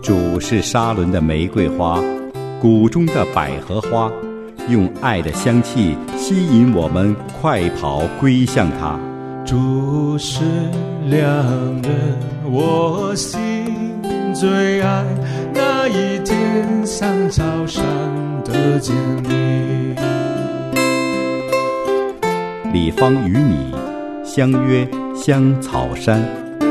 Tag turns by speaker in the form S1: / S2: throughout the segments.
S1: 主是沙伦的玫瑰花，谷中的百合花，用爱的香气吸引我们快跑归向他。
S2: 主是良人，我心最爱，那一天像早上的见你。
S1: 李芳与你相约香草山。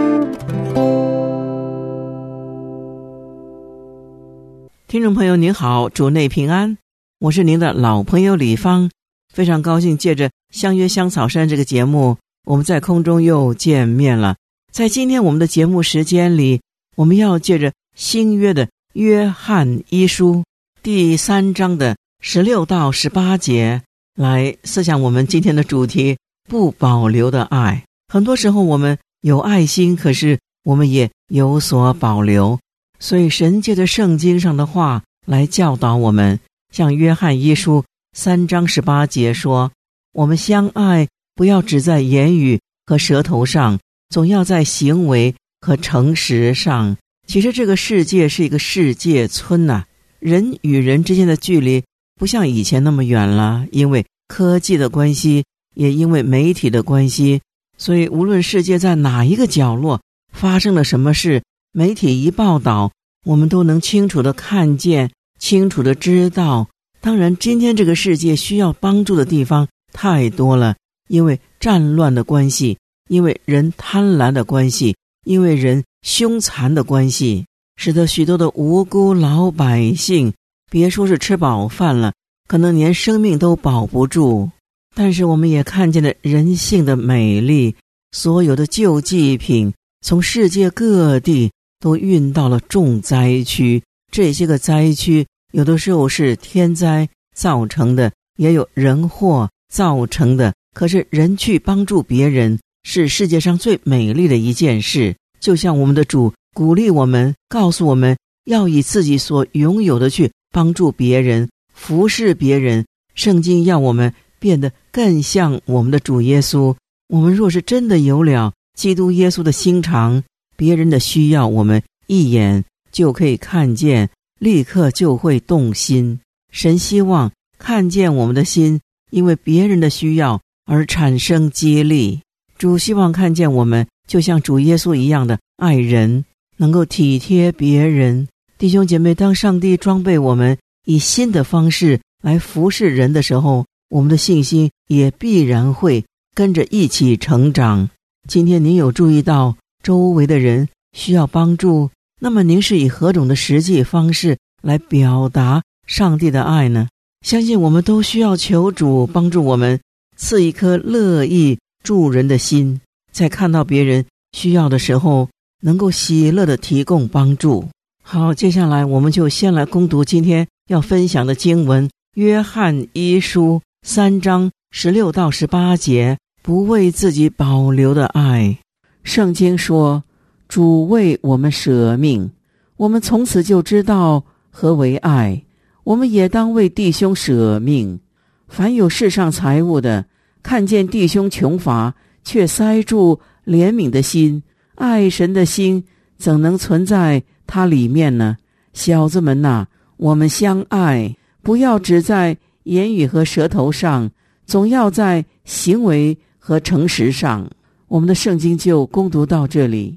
S3: 听众朋友您好，主内平安，我是您的老朋友李芳，非常高兴借着相约香草山这个节目，我们在空中又见面了。在今天我们的节目时间里，我们要借着新约的约翰一书第3章的16到18节来思想我们今天的主题，不保留的爱。很多时候我们有爱心，可是我们也有所保留，所以神借着圣经上的话来教导我们。像约翰一书3章18节说，我们相爱不要只在言语和舌头上，总要在行为和诚实上。其实这个世界是一个世界村啊，人与人之间的距离不像以前那么远了，因为科技的关系，也因为媒体的关系，所以无论世界在哪一个角落发生了什么事，媒体一报道，我们都能清楚地看见，清楚地知道。当然今天这个世界需要帮助的地方太多了，因为战乱的关系，因为人贪婪的关系，因为人凶残的关系，使得许多的无辜老百姓别说是吃饱饭了，可能连生命都保不住。但是我们也看见了人性的美丽，所有的救济品从世界各地都运到了重灾区，这些个灾区有的时候是天灾造成的，也有人祸造成的，可是人去帮助别人是世界上最美丽的一件事。就像我们的主鼓励我们，告诉我们要以自己所拥有的去帮助别人，服侍别人。圣经要我们变得更像我们的主耶稣。我们若是真的有了基督耶稣的心肠，别人的需要我们一眼就可以看见，立刻就会动心。神希望看见我们的心因为别人的需要而产生激励。主希望看见我们就像主耶稣一样的爱人，能够体贴别人。弟兄姐妹，当上帝装备我们以新的方式来服侍人的时候，我们的信心也必然会跟着一起成长。今天您有注意到周围的人需要帮助，那么您是以何种的实际方式来表达上帝的爱呢？相信我们都需要求主帮助我们，赐一颗乐意助人的心，在看到别人需要的时候能够喜乐地提供帮助。好，接下来我们就先来攻读今天要分享的经文，约翰一书3章16到18节，不为自己保留的爱。圣经说，主为我们舍命，我们从此就知道何为爱，我们也当为弟兄舍命。凡有世上财物的，看见弟兄穷乏，却塞住怜悯的心，爱神的心怎能存在他里面呢？小子们哪，我们相爱，不要只在言语和舌头上，总要在行为和诚实上。我们的圣经就攻读到这里。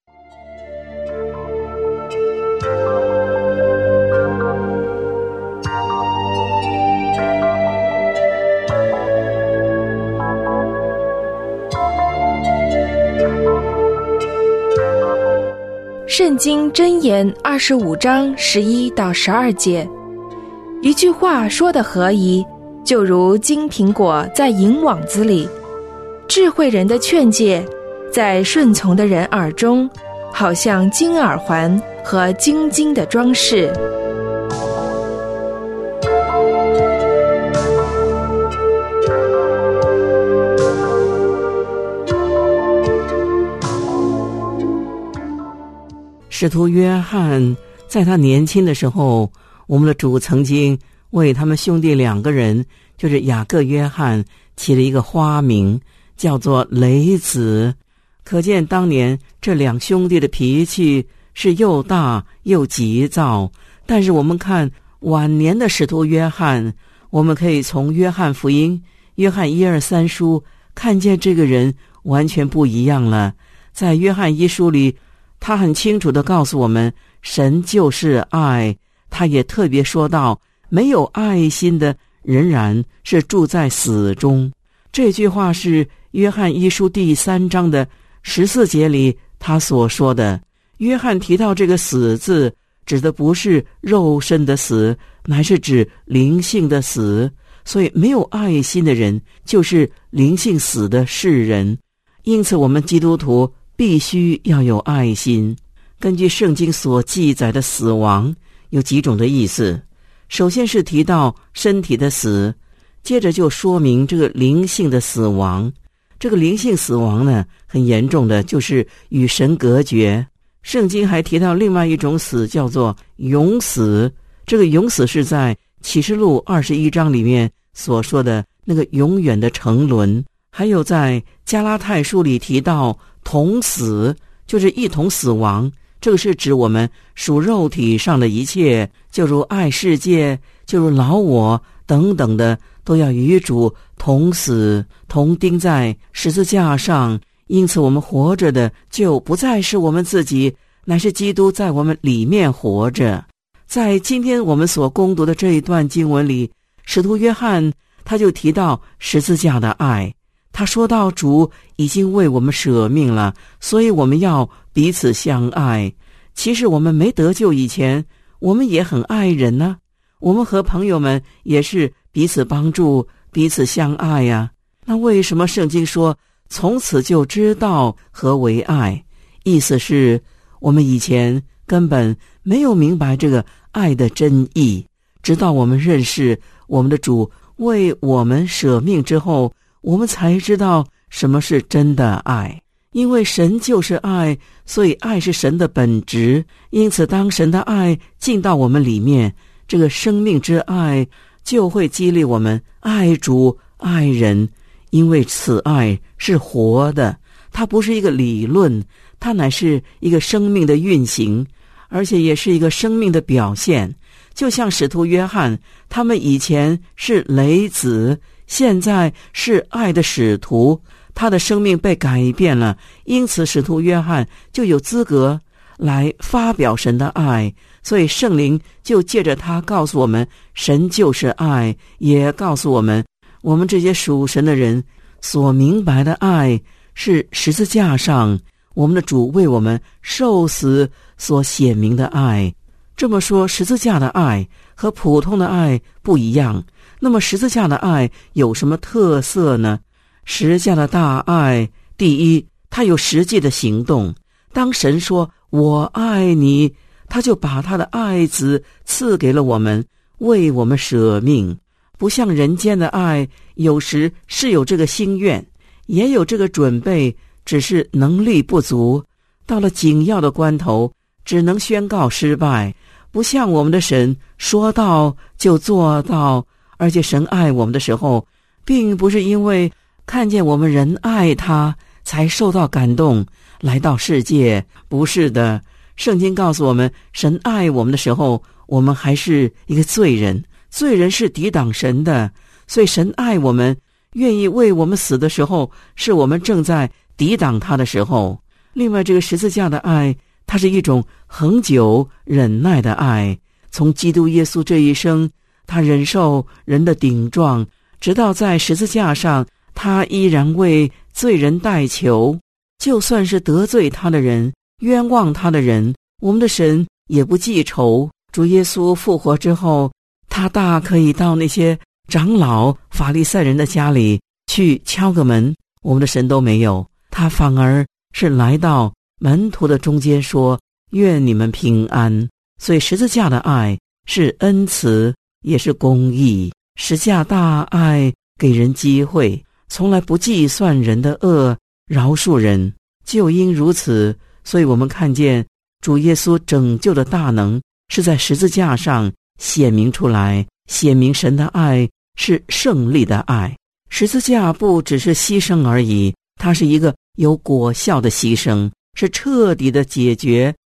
S4: 圣经箴言25章11到12节，一句话说得合宜，就如金苹果在银网子里，智慧人的劝诫在顺从的人耳中，好像金耳环和金金的装饰。
S3: 使徒约翰在他年轻的时候，我们的主曾经为他们兄弟2个人，就是雅各约翰，起了一个花名，叫做雷子。可见当年这2兄弟的脾气是又大又急躁。但是我们看晚年的使徒约翰，我们可以从约翰福音、约翰1、2、3书看见这个人完全不一样了。在约翰1书里，他很清楚地告诉我们，神就是爱。他也特别说到，没有爱心的仍然是住在死中。这句话是约翰1书第3章的14节里他所说的。约翰提到这个死字，指的不是肉身的死，乃是指灵性的死。所以没有爱心的人就是灵性死的世人。因此我们基督徒必须要有爱心。根据圣经所记载的死亡有几种的意思，首先是提到身体的死，接着就说明这个灵性的死亡。这个灵性死亡呢，很严重的就是与神隔绝。圣经还提到另外一种死，叫做永死。这个永死是在启示录21章里面所说的那个永远的沉沦。还有在加拉太书里提到同死，就是一同死亡。这个是指我们属肉体上的一切，就如爱世界，就如老我等等的，都要与主同死，同钉在十字架上。因此我们活着的就不再是我们自己，乃是基督在我们里面活着。在今天我们所攻读的这一段经文里，使徒约翰他就提到十字架的爱。他说到主已经为我们舍命了，所以我们要彼此相爱。其实我们没得救以前，我们也很爱人呢。我们和朋友们也是彼此帮助，彼此相爱呀。那为什么圣经说从此就知道何为爱？意思是我们以前根本没有明白这个爱的真意，直到我们认识我们的主为我们舍命之后，我们才知道什么是真的爱。因为神就是爱，所以爱是神的本质。因此当神的爱进到我们里面，这个生命之爱就会激励我们爱主爱人。因为此爱是活的，它不是一个理论，它乃是一个生命的运行，而且也是一个生命的表现。就像使徒约翰，他们以前是雷子，现在是爱的使徒，他的生命被改变了，因此使徒约翰就有资格来发表神的爱。所以圣灵就借着他告诉我们，神就是爱，也告诉我们，我们这些属神的人所明白的爱是十字架上我们的主为我们受死所显明的爱。这么说，十字架的爱和普通的爱不一样。那么十字架的爱有什么特色呢？十字架的大爱，第一，它有实际的行动。当神说我爱你，他就把他的爱子赐给了我们，为我们舍命。不像人间的爱，有时是有这个心愿，也有这个准备，只是能力不足，到了紧要的关头只能宣告失败。不像我们的神说到就做到，而且神爱我们的时候，并不是因为看见我们人爱他才受到感动来到世界，不是的。圣经告诉我们，神爱我们的时候，我们还是一个罪人，罪人是抵挡神的，所以神爱我们，愿意为我们死的时候，是我们正在抵挡他的时候。另外，这个十字架的爱，它是一种恒久忍耐的爱。从基督耶稣这一生，他忍受人的顶撞，直到在十字架上，他依然为罪人代求。就算是得罪他的人，冤枉他的人，我们的神也不记仇。主耶稣复活之后，他大可以到那些长老法利赛人的家里去敲个门，我们的神都没有，他反而是来到门徒的中间说，愿你们平安。所以十字架的爱是恩慈，也是公义。十字架大爱给人机会，从来不计算人的恶，饶恕人。就因如此，所以我们看见主耶稣拯救的大能是在十字架上显明出来，显明神的爱是胜利的爱。十字架不只是牺牲而已，它是一个有果效的牺牲，是彻底的解决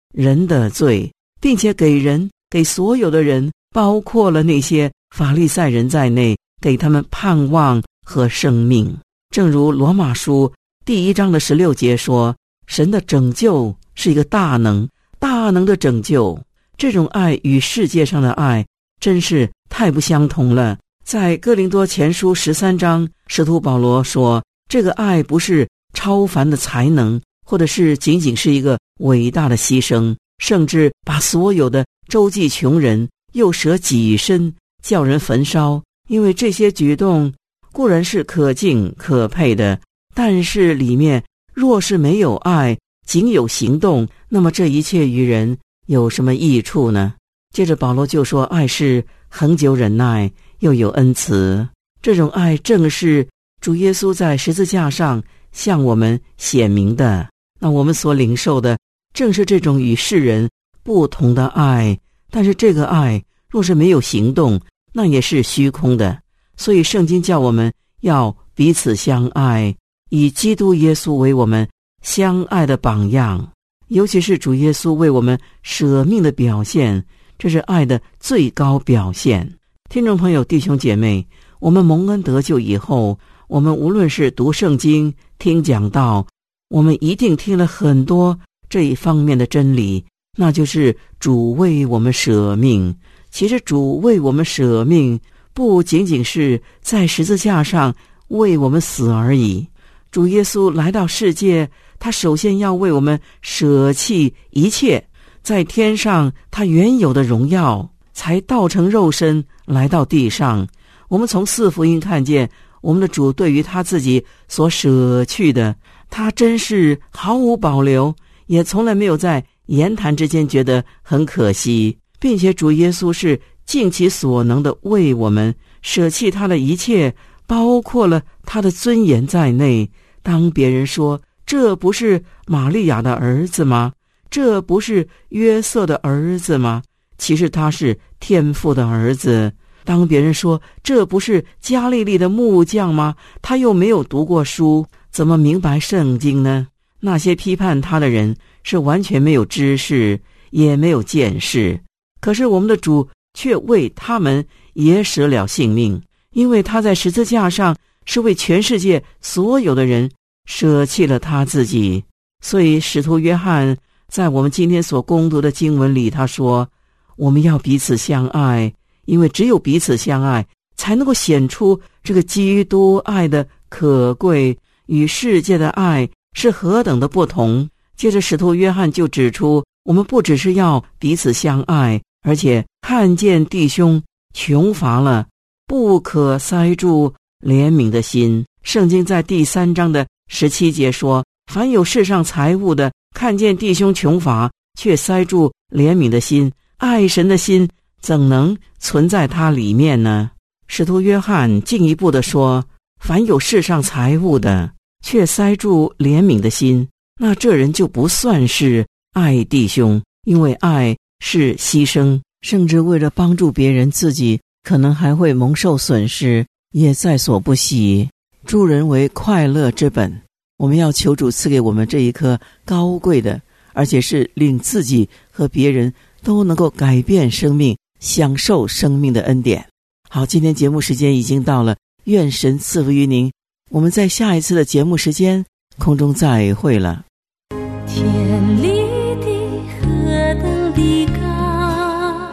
S3: 人的罪，并且给所有的人，包括了那些法利赛人在内，给他们盼望和生命。正如罗马书第1章的16节说，神的拯救是一个大能的拯救。这种爱与世界上的爱真是太不相同了。在哥林多前书13章，使徒保罗说，这个爱不是超凡的才能，或者是仅仅是一个伟大的牺牲，甚至把所有的周济穷人，又舍己身叫人焚烧。因为这些举动固然是可敬可佩的，但是里面若是没有爱，仅有行动，那么这一切于人有什么益处呢？接着保罗就说，爱是恒久忍耐，又有恩慈。这种爱正是主耶稣在十字架上向我们显明的。那我们所领受的正是这种与世人不同的爱，但是这个爱若是没有行动，那也是虚空的。所以圣经叫我们要彼此相爱，以基督耶稣为我们相爱的榜样。尤其是主耶稣为我们舍命的表现，这是爱的最高表现。听众朋友弟兄姐妹，我们蒙恩得救以后，我们无论是读圣经听讲道，我们一定听了很多这一方面的真理，那就是主为我们舍命。其实主为我们舍命不仅仅是在十字架上为我们死而已，主耶稣来到世界，他首先要为我们舍弃一切，在天上他原有的荣耀，才道成肉身来到地上。我们从4福音看见，我们的主对于他自己所舍去的，他真是毫无保留，也从来没有在言谈之间觉得很可惜，并且主耶稣是尽其所能的为我们舍弃他的一切，包括了他的尊严在内。当别人说，这不是玛利亚的儿子吗？这不是约瑟的儿子吗？其实他是天父的儿子。当别人说，这不是加利利的木匠吗？他又没有读过书，怎么明白圣经呢？那些批判他的人是完全没有知识，也没有见识。可是我们的主却为他们也舍了性命，因为他在十字架上是为全世界所有的人舍弃了他自己。所以使徒约翰在我们今天所攻读的经文里，他说，我们要彼此相爱，因为只有彼此相爱，才能够显出这个基督爱的可贵，与世界的爱是何等的不同。接着使徒约翰就指出，我们不只是要彼此相爱，而且看见弟兄穷乏了，不可塞住怜悯的心。圣经在第3章的17节说，凡有世上财物的，看见弟兄穷乏，却塞住怜悯的心，爱神的心怎能存在他里面呢？使徒约翰进一步的说，凡有世上财物的，却塞住怜悯的心，那这人就不算是爱弟兄。因为爱是牺牲，甚至为了帮助别人，自己可能还会蒙受损失，也在所不惜。助人为快乐之本，我们要求主赐给我们这一颗高贵的，而且是令自己和别人都能够改变生命，享受生命的恩典。好，今天节目时间已经到了，愿神赐福于您。我们在下一次的节目时间空中再会了。
S5: 天立地何等的高，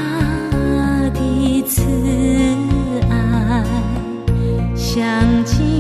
S5: 他的慈爱像极